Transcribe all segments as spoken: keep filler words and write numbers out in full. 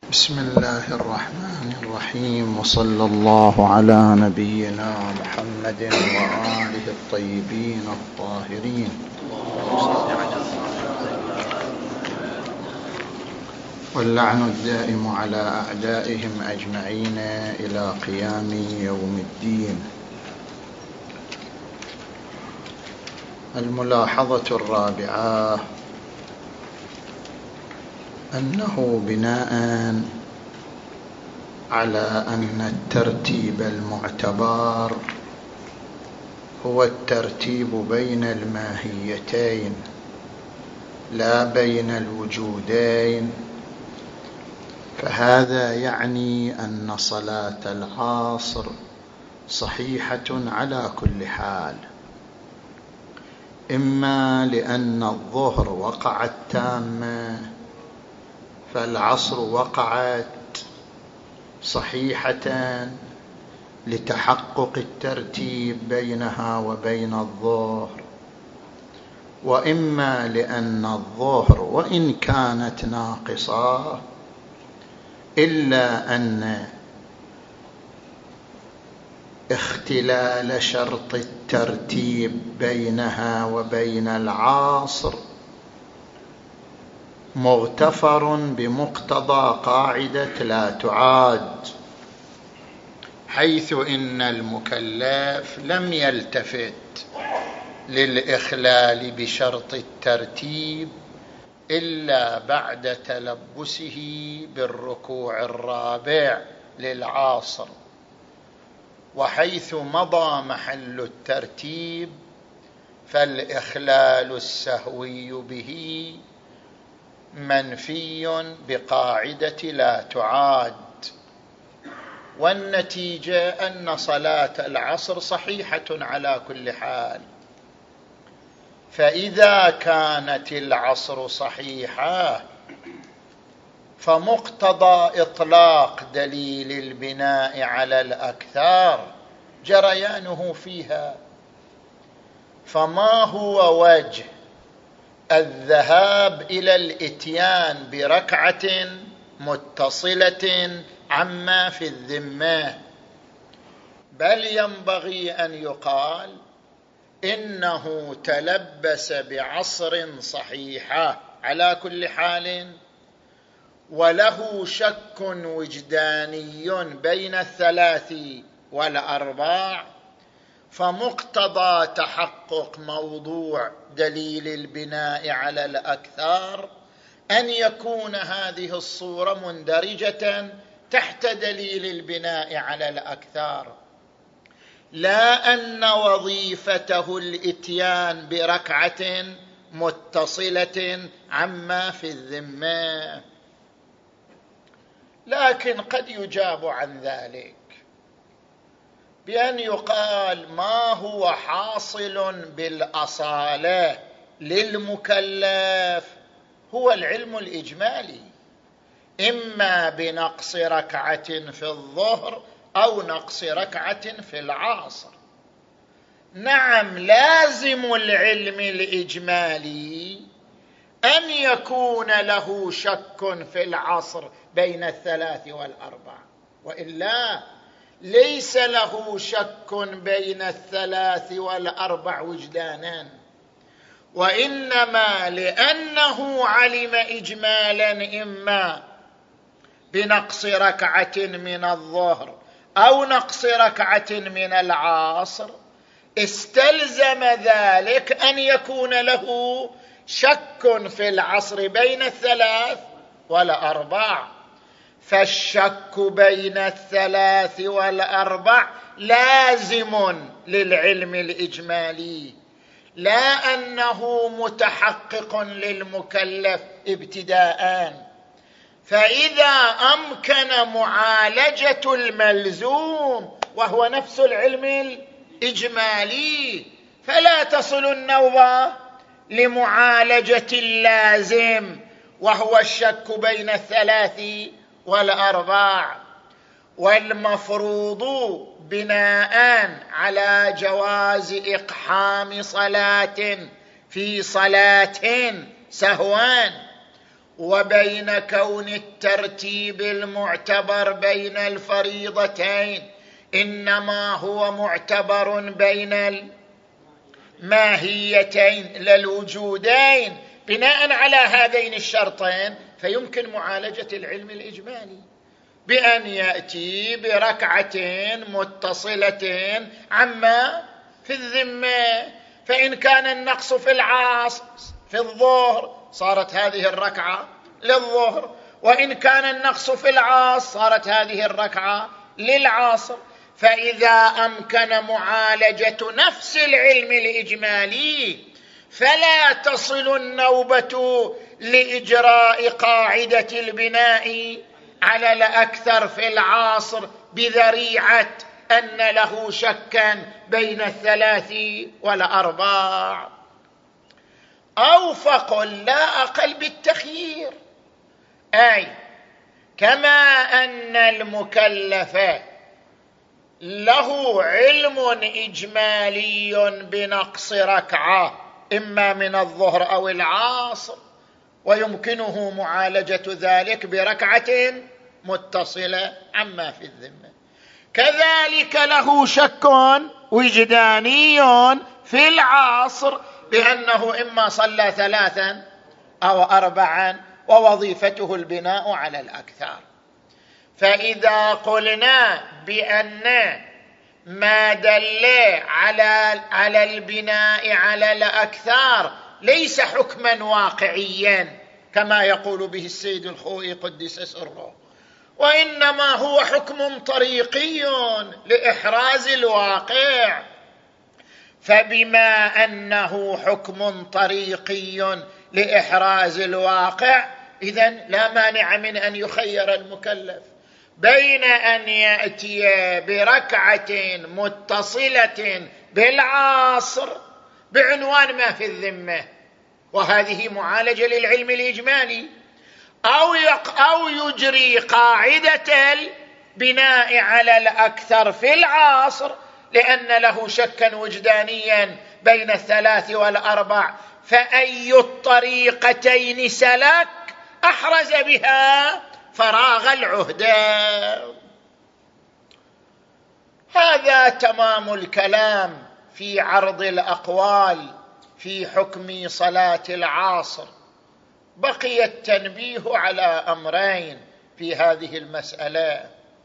بسم الله الرحمن الرحيم، وصلى الله على نبينا محمد وآله الطيبين الطاهرين، واللعن الدائم على أعدائهم أجمعين إلى قيام يوم الدين. الملاحظة الرابعة أنه بناء على أن الترتيب المعتبر هو الترتيب بين الماهيتين لا بين الوجودين، فهذا يعني أن صلاة العصر صحيحة على كل حال، إما لأن الظهر وقعت تامة فالعصر وقعت صحيحة لتحقق الترتيب بينها وبين الظهر، وإما لأن الظهر وإن كانت ناقصة إلا أن اختلال شرط الترتيب بينها وبين العصر مغتفر بمقتضى قاعدة لا تعاد، حيث إن المكلف لم يلتفت للإخلال بشرط الترتيب إلا بعد تلبسه بالركوع الرابع للعصر، وحيث مضى محل الترتيب فالإخلال السهوي به منفي بقاعدة لا تعاد. والنتيجة أن صلاة العصر صحيحة على كل حال. فإذا كانت العصر صحيحة فمقتضى إطلاق دليل البناء على الأكثار جريانه فيها، فما هو وجه الذهاب إلى الإتيان بركعة متصلة عما في الذمة؟ بل ينبغي أن يقال إنه تلبس بعصر صحيحة على كل حال، وله شك وجداني بين الثلاث والأرباع، فمقتضى تحقق موضوع دليل البناء على الأكثار أن يكون هذه الصورة مندرجة تحت دليل البناء على الأكثار، لا أن وظيفته الإتيان بركعة متصلة عما في الذمة. لكن قد يجاب عن ذلك بأن يقال ما هو حاصل بالأصالة للمكلف هو العلم الإجمالي، إما بنقص ركعة في الظهر أو نقص ركعة في العصر. نعم، لازم العلم الإجمالي أن يكون له شك في العصر بين الثلاث والأربع، وإلا ليس له شك بين الثلاث والأربع وجدانا، وإنما لأنه علم إجمالا إما بنقص ركعة من الظهر أو نقص ركعة من العصر، استلزم ذلك أن يكون له شك في العصر بين الثلاث والأربع. فالشك بين الثلاث والأربع لازم للعلم الإجمالي، لا أنه متحقق للمكلف ابتداءً. فإذا أمكن معالجة الملزوم وهو نفس العلم الإجمالي فلا تصل النوبة لمعالجة اللازم وهو الشك بين الثلاث والأربع. والمفروض بناء على جواز إقحام صلاة في صلاة سهوان وبين كون الترتيب المعتبر بين الفريضتين إنما هو معتبر بين الماهيتين للوجودين بناء على هذين الشرطين، فيمكن معالجة العلم الإجمالي بأن يأتي بركعتين متصلتين عما في الذمة. فإن كان النقص في العصر في الظهر صارت هذه الركعة للظهر، وإن كان النقص في العصر صارت هذه الركعة للعصر. فإذا أمكن معالجة نفس العلم الإجمالي فلا تصل النوبة لإجراء قاعدة البناء على الأكثر في العصر بذريعة أن له شكا بين الثلاث والأرباع، أو فقل لا أقل بالتخيير، أي كما أن المكلف له علم إجمالي بنقص ركعة إما من الظهر أو العصر ويمكنه معالجة ذلك بركعة متصلة عما في الذمة، كذلك له شك وجداني في العصر بأنه إما صلى ثلاثا أو أربعا ووظيفته البناء على الأكثر. فإذا قلنا بأن ما دل على على البناء على الأكثر ليس حكما واقعيا كما يقول به السيد الخوئي قدس سره، وإنما هو حكم طريقي لإحراز الواقع، فبما أنه حكم طريقي لإحراز الواقع إذن لا مانع من أن يخير المكلف بين أن يأتي بركعة متصلة بالعصر بعنوان ما في الذمة، وهذه معالجة للعلم الإجمالي، أو أو يجري قاعدة البناء على الأكثر في العصر لأن له شكا وجدانيا بين الثلاث والأربع، فأي الطريقتين سلك أحرز بها فراغ العهدة. هذا تمام الكلام في عرض الأقوال في حكم صلاة العصر. بقي التنبيه على أمرين في هذه المسألة.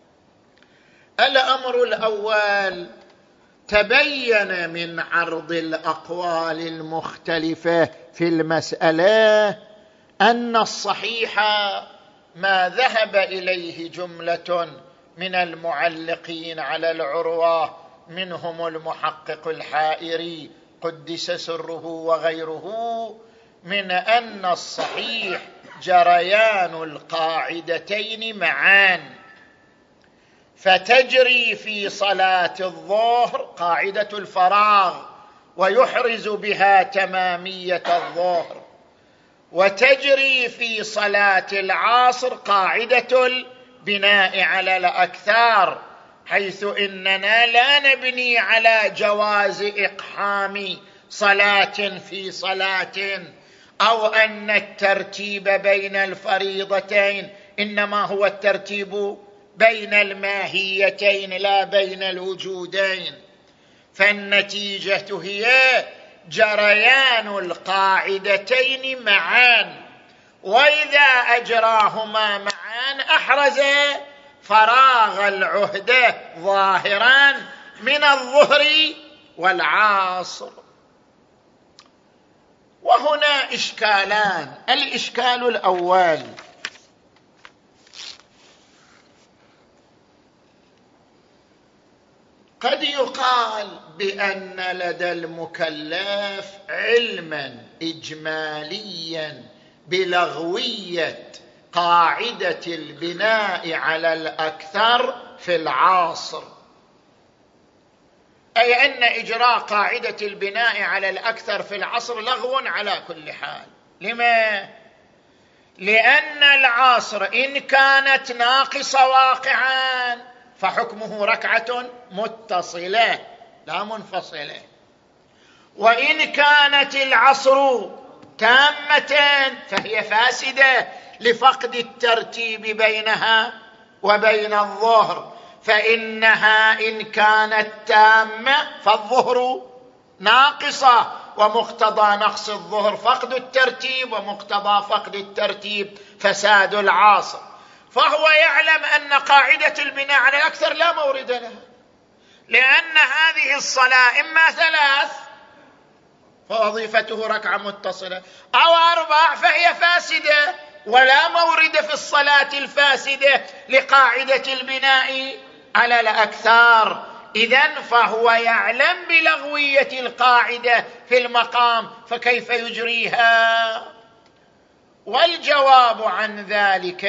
الأمر الأول، تبين من عرض الأقوال المختلفة في المسألة أن الصحيح ما ذهب إليه جملة من المعلقين على العروة منهم المحقق الحائري قدس سره وغيره، من أن الصحيح جريان القاعدتين معان، فتجري في صلاة الظهر قاعدة الفراغ ويحرز بها تمامية الظهر، وتجري في صلاة العصر قاعدة البناء على الأكثر، حيث إننا لا نبني على جواز إقحام صلاة في صلاة أو أن الترتيب بين الفريضتين إنما هو الترتيب بين الماهيتين لا بين الوجودين، فالنتيجة هي جريان القاعدتين معا، وإذا أجراهما معا أحرز فراغ العهدة ظاهرا من الظهر والعصر. وهنا إشكالان. الإشكال الأول، قد يقال بأن لدى المكلف علما إجماليا بلغوية قاعدة البناء على الأكثر في العصر، أي أن إجراء قاعدة البناء على الأكثر في العصر لغو على كل حال. لما؟ لأن العصر إن كانت ناقصة واقعا فحكمه ركعة متصلة لا منفصلة، وإن كانت العصر تامة فهي فاسدة لفقد الترتيب بينها وبين الظهر، فإنها إن كانت تامة فالظهر ناقصة، ومقتضى نقص الظهر فقد الترتيب، ومقتضى فقد الترتيب فساد العاصر. فهو يعلم أن قاعدة البناء على الأكثر لا مورد لها، لأن هذه الصلاة إما ثلاث فوظيفته ركعة متصلة، أو أربع فهي فاسدة، ولا مورد في الصلاة الفاسدة لقاعدة البناء على الأكثر. إذن فهو يعلم بلغوية القاعدة في المقام، فكيف يجريها؟ والجواب عن ذلك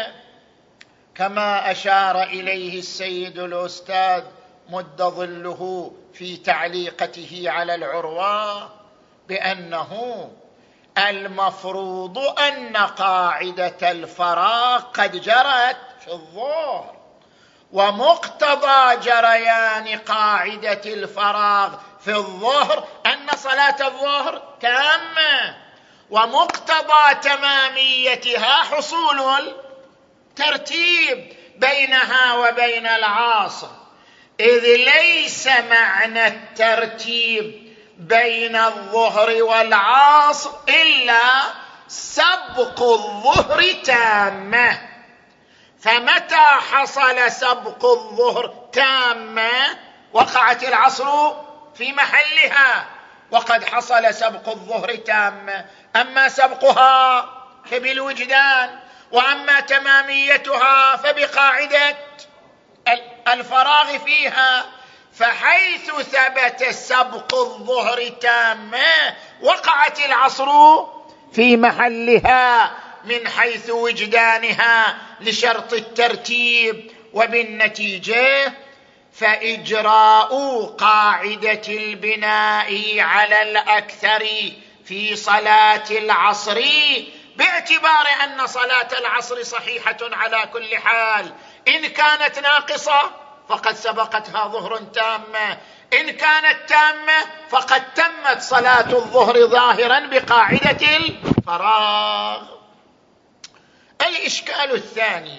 كما أشار إليه السيد الأستاذ مد ظله في تعليقته على العروة، بأنه المفروض أن قاعدة الفراغ قد جرت في الظهر، ومقتضى جريان قاعدة الفراغ في الظهر أن صلاة الظهر تامة، ومقتضى تماميتها حصول الترتيب بينها وبين العاصر، إذ ليس معنى الترتيب بين الظهر والعصر إلا سبق الظهر تامة. فمتى حصل سبق الظهر تامة وقعت العصر في محلها، وقد حصل سبق الظهر تامة. أما سبقها فبالوجدان، وأما تماميتها فبقاعدة الفراغ فيها. فحيث ثبت سبق الظهر تامة وقعت العصر في محلها من حيث وجدانها لشرط الترتيب، وبالنتيجة فإجراء قاعدة البناء على الأكثر في صلاة العصر، باعتبار أن صلاة العصر صحيحة على كل حال، إن كانت ناقصة فقد سبقتها ظهر تامة، إن كانت تامة فقد تمت صلاة الظهر ظاهرا بقاعدة الفراغ. الإشكال الثاني،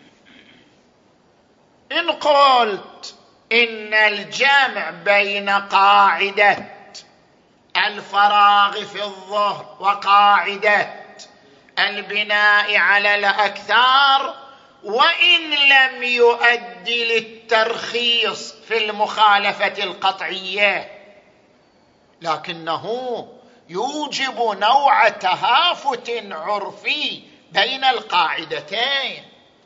إن قلت إن الجمع بين قاعدة الفراغ في الظهر وقاعدة البناء على الأكثار وإن لم يؤدي للترخيص في المخالفة القطعية، لكنه يوجب نوع تهافت عرفي بين القاعدتين،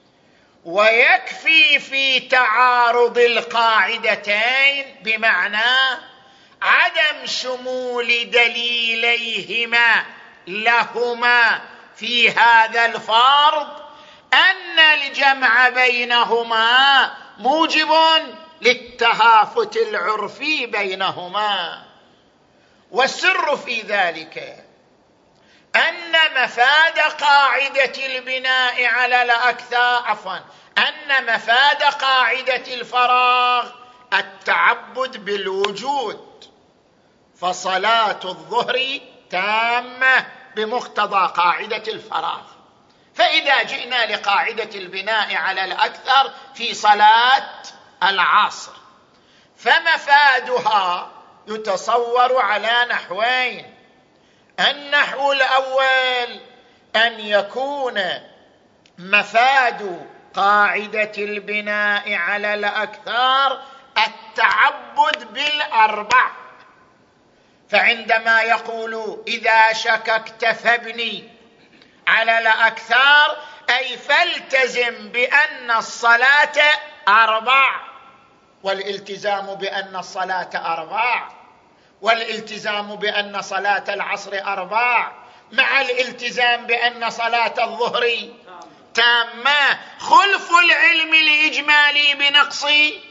ويكفي في تعارض القاعدتين بمعنى عدم شمول دليليهما لهما في هذا الفرض أن الجمع بينهما موجب للتهافت العرفي بينهما. والسر في ذلك أن مفاد قاعدة البناء على الأكثر عفوا أن مفاد قاعدة الفراغ التعبد بالوجود، فصلاة الظهر تامة بمقتضى قاعدة الفراغ. فإذا جئنا لقاعدة البناء على الأكثر في صلاة العصر، فمفادها يتصور على نحوين. النحو الأول أن يكون مفاد قاعدة البناء على الأكثر التعبد بالأربع، فعندما يقول إذا شككت فابني على الأكثر أي فالتزم بأن الصلاة أربع، والالتزام بأن الصلاة أربع، والالتزام بأن صلاة العصر أربع، مع الالتزام بأن صلاة الظهر تامة، خلف العلم الإجمالي بنقص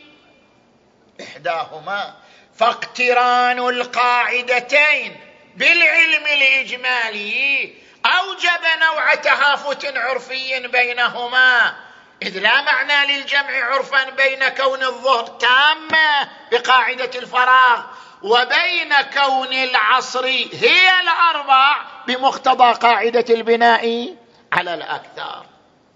إحداهما. فاقتران القاعدتين بالعلم الإجمالي أوجب نوع تهافت عرفي بينهما، إذ لا معنى للجمع عرفا بين كون الظهر تامة بقاعدة الفراغ وبين كون العصر هي الأربع بمقتضى قاعدة البناء على الأكثر.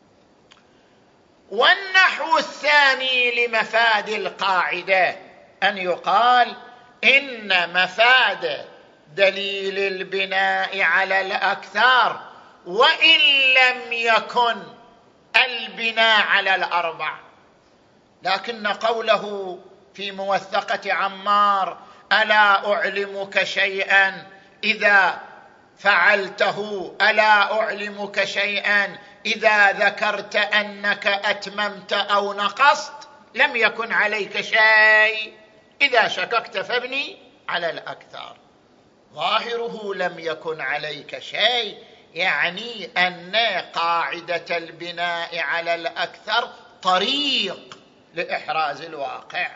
والنحو الثاني لمفاد القاعدة أن يقال إن مفاد دليل البناء على الأكثر وإن لم يكن البناء على الأربع، لكن قوله في موثقة عمار ألا أعلمك شيئا إذا فعلته، ألا أعلمك شيئا إذا ذكرت أنك أتممت أو نقصت، لم يكن عليك شيء، إذا شككت فابني على الأكثر. ظاهره لم يكن عليك شيء يعني أن قاعدة البناء على الأكثر طريق لإحراز الواقع،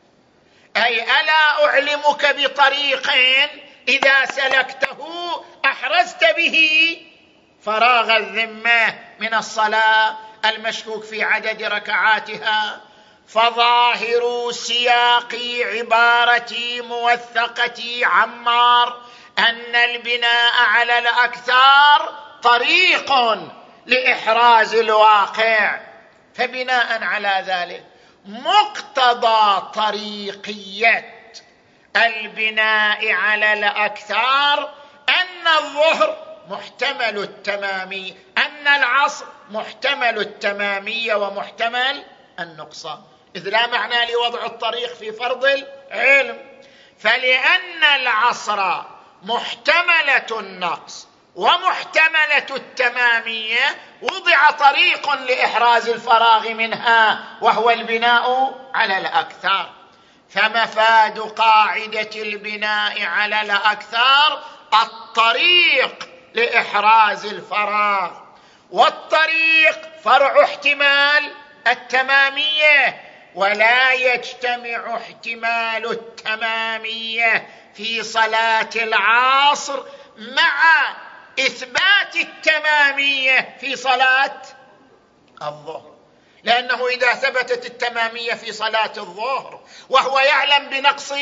أي ألا أعلمك بطريق إذا سلكته أحرزت به فراغ الذمة من الصلاة المشكوك في عدد ركعاتها. فظاهر سياق عبارة موثقة عمار أن البناء على الأكثر طريق لإحراز الواقع، فبناء على ذلك مقتضى طريقية البناء على الأكثر أن الظهر محتمل التمامي، أن العصر محتمل التمامية ومحتمل النقصان، إذ لا معنى لوضع الطريق في فرض العلم. فلأن العصر محتملة النقص ومحتملة التمامية وضع طريق لإحراز الفراغ منها وهو البناء على الأكثر. فمفاد قاعدة البناء على الأكثر الطريق لإحراز الفراغ، والطريق فرع احتمال التمامية، ولا يجتمع احتمال التمامية في صلاة العصر مع إثبات التمامية في صلاة الظهر، لأنه إذا ثبتت التمامية في صلاة الظهر وهو يعلم بنقص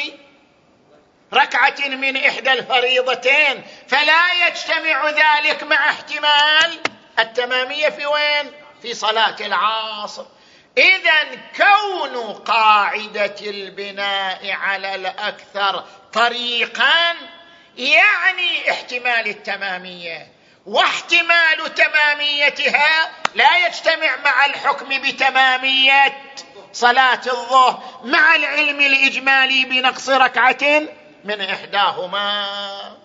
ركعة من إحدى الفريضتين فلا يجتمع ذلك مع احتمال التمامية في وين؟ في صلاة العصر. إذن كون قاعدة البناء على الأكثر طريقا يعني احتمال التمامية، واحتمال تماميتها لا يجتمع مع الحكم بتمامية صلاة الظهر مع العلم الإجمالي بنقص ركعة من إحداهما.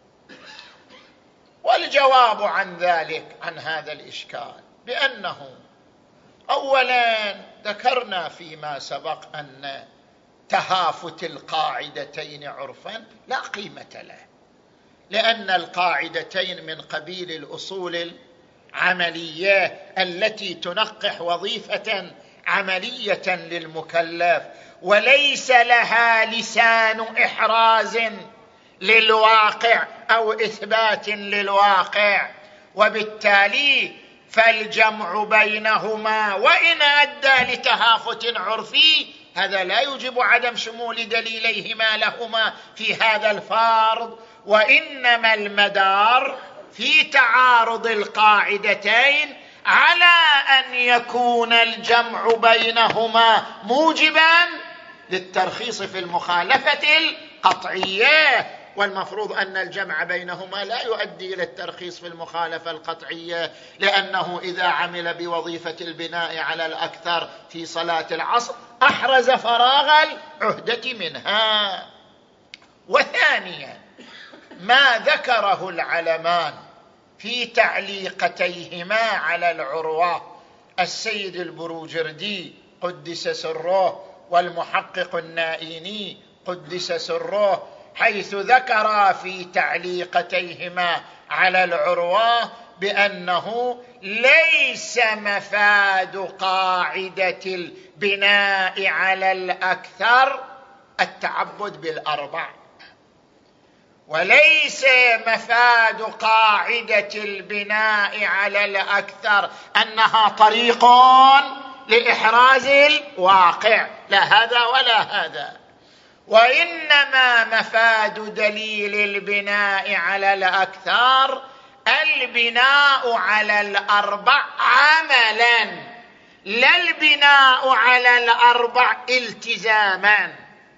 والجواب عن ذلك عن هذا الإشكال بأنه أولا ذكرنا فيما سبق أن تهافت القاعدتين عرفا لا قيمة له، لأن القاعدتين من قبيل الأصول العملية التي تنقح وظيفة عملية للمكلف وليس لها لسان إحراز للواقع أو إثبات للواقع، وبالتالي فالجمع بينهما وإن أدى لتهافت عرفي هذا لا يوجب عدم شمول دليليهما لهما في هذا الفرض، وإنما المدار في تعارض القاعدتين على أن يكون الجمع بينهما موجبا للترخيص في المخالفة القطعية، والمفروض أن الجمع بينهما لا يؤدي إلى الترخيص في المخالفة القطعية، لأنه إذا عمل بوظيفة البناء على الأكثر في صلاة العصر أحرز فراغ العهدة منها. وثانيا ما ذكره العلمان في تعليقتيهما على العروة السيد البروجردي قدس سره والمحقق النائيني قدس سره، حيث ذكر في تعليقتيهما على العروة بأنه ليس مفاد قاعدة البناء على الأكثر التعبد بالأربع، وليس مفاد قاعدة البناء على الأكثر أنها طريق لإحراز الواقع، لا هذا ولا هذا، وإنما مفاد دليل البناء على الأكثر البناء على الأربع عملا، لا البناء على الأربع التزاما.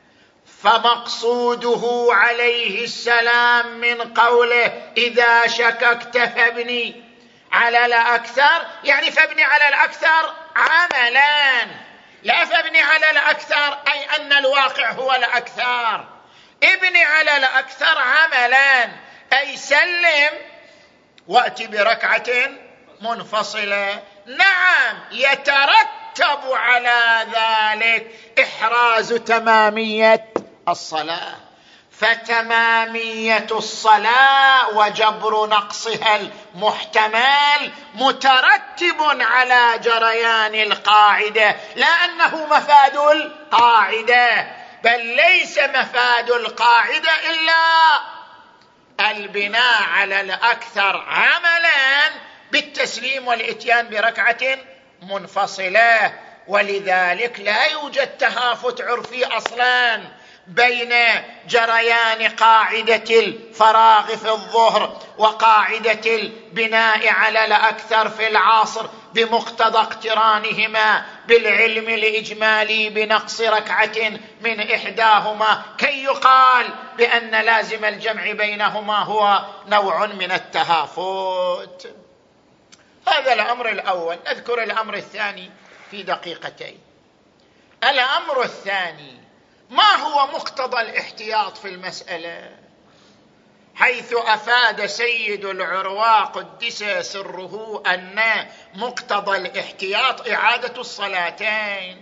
فمقصوده عليه السلام من قوله إذا شككت فابني على الأكثر، يعني فابني على الأكثر عملا، لا فابني على الأكثر أي أن الواقع هو الأكثر. ابني على الأكثر عملا أي سلم وأتي بركعة منفصلة. نعم، يترتب على ذلك إحراز تمامية الصلاة، فتمامية الصلاة وجبر نقصها المحتمل مترتب على جريان القاعدة، لا أنه مفاد القاعدة، بل ليس مفاد القاعدة إلا البناء على الأكثر عملا بالتسليم والإتيان بركعة منفصلة. ولذلك لا يوجد تهافت عرفي أصلا بين جريان قاعدة الفراغ في الظهر وقاعدة البناء على الأكثر في العصر بمقتضى اقترانهما بالعلم الإجمالي بنقص ركعة من إحداهما، كي يقال بأن لازم الجمع بينهما هو نوع من التهافت. هذا الأمر الأول. نذكر الأمر الثاني في دقيقتين. الأمر الثاني، ما هو مقتضى الاحتياط في المسألة؟ حيث أفاد سيد العرواء قدس سره أن مقتضى الاحتياط إعادة الصلاتين.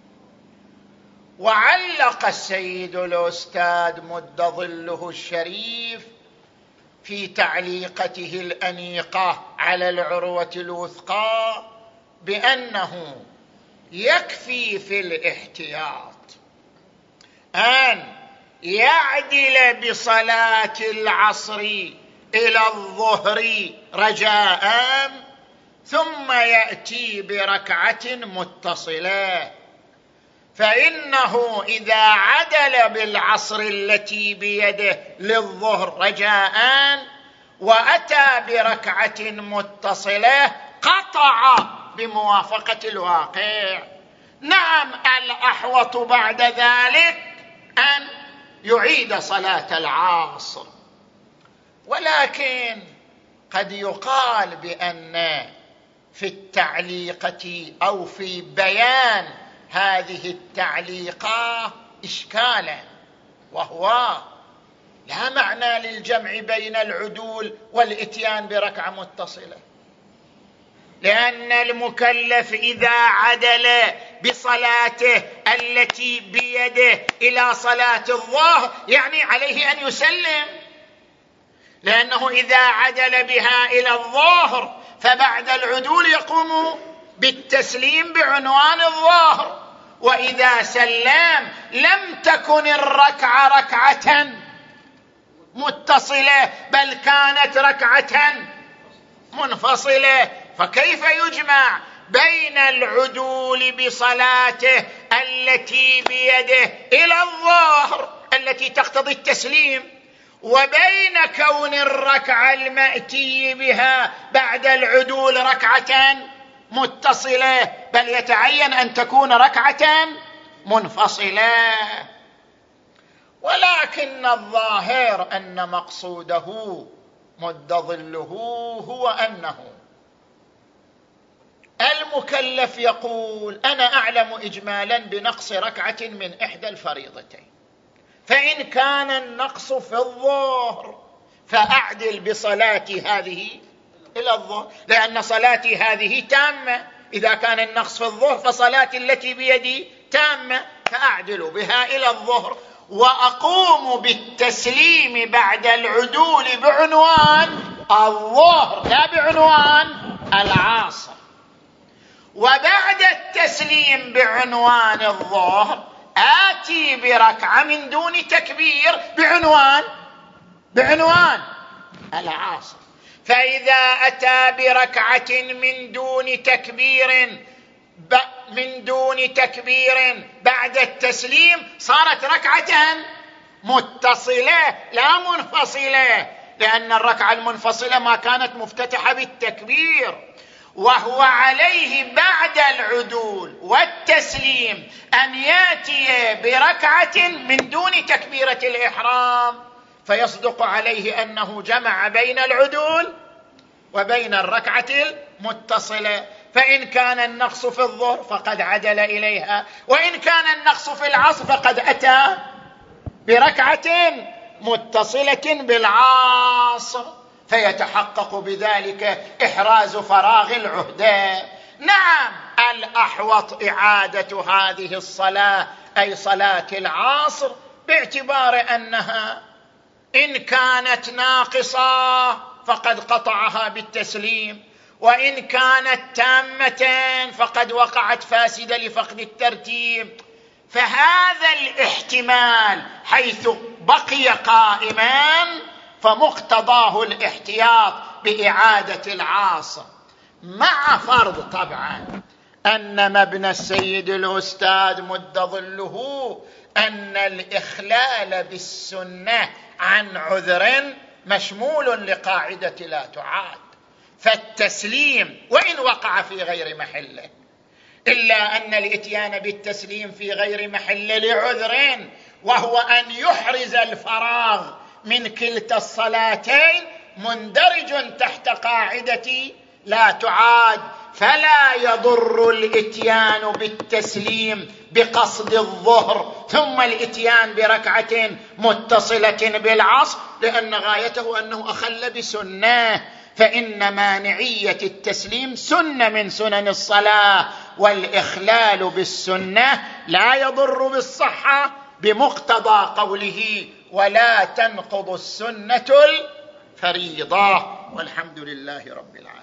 وعلق السيد الأستاذ مد ظله الشريف في تعليقته الأنيقة على العروة الوثقى بأنه يكفي في الاحتياط أن يعدل بصلاة العصر إلى الظهر رجاء ثم يأتي بركعة متصلة، فإنه إذا عدل بالعصر التي بيده للظهر رجاء وأتى بركعة متصلة قطع بموافقة الواقع. نعم، الأحوط بعد ذلك أن يعيد صلاة العصر، ولكن قد يقال بأن في التعليقة أو في بيان هذه التعليقة إشكالا، وهو لا معنى للجمع بين العدول والإتيان بركعة متصلة، لأن المكلف إذا عدل بصلاته التي بيده إلى صلاة الظهر يعني عليه أن يسلم، لأنه إذا عدل بها إلى الظهر فبعد العدول يقوم بالتسليم بعنوان الظهر، وإذا سلم لم تكن الركعة ركعة متصلة بل كانت ركعة منفصلة، فكيف يجمع بين العدول بصلاته التي بيده إلى الظهر التي تقتضي التسليم وبين كون الركعة المأتي بها بعد العدول ركعة متصلة، بل يتعين أن تكون ركعة منفصلة. ولكن الظاهر أن مقصوده مد ظله هو أنه المكلف يقول أنا أعلم إجمالا بنقص ركعة من إحدى الفريضتين، فإن كان النقص في الظهر فأعدل بصلاتي هذه إلى الظهر، لأن صلاتي هذه تامة، إذا كان النقص في الظهر فصلاتي التي بيدي تامة فأعدل بها إلى الظهر، وأقوم بالتسليم بعد العدول بعنوان الظهر لا بعنوان العصر، وبعد التسليم بعنوان الظهر آتي بركعة من دون تكبير بعنوان بعنوان العصر. فإذا أتى بركعة من دون تكبير من دون تكبير بعد التسليم صارت ركعة متصلة لا منفصلة، لأن الركعة المنفصلة ما كانت مفتتحة بالتكبير، وهو عليه بعد العدول والتسليم أن يأتي بركعة من دون تكبيرة الإحرام، فيصدق عليه أنه جمع بين العدول وبين الركعة المتصلة. فإن كان النقص في الظهر فقد عدل إليها، وإن كان النقص في العصر فقد أتى بركعة متصلة بالعصر، فيتحقق بذلك إحراز فراغ العهدة. نعم، الأحوط إعادة هذه الصلاة أي صلاة العصر، باعتبار أنها إن كانت ناقصة فقد قطعها بالتسليم، وإن كانت تامة فقد وقعت فاسدة لفقد الترتيب. فهذا الاحتمال حيث بقي قائما فمقتضاه الاحتياط بإعادة العاصر، مع فرض طبعا أن مبنى السيد الأستاذ مد ظله أن الإخلال بالسنة عن عذر مشمول لقاعدة لا تعاد، فالتسليم وإن وقع في غير محله، إلا أن الإتيان بالتسليم في غير محله لعذر، وهو أن يحرز الفراغ من كلتا الصلاتين، مندرج تحت قاعدة لا تعاد. فلا يضر الإتيان بالتسليم بقصد الظهر ثم الإتيان بركعة متصلة بالعصر، لأن غايته أنه أخل بسنة، فإن مانعية التسليم سنة من سنن الصلاة، والإخلال بالسنة لا يضر بالصحة بمقتضى قوله ولا تنقض السنة الفريضة. والحمد لله رب العالمين.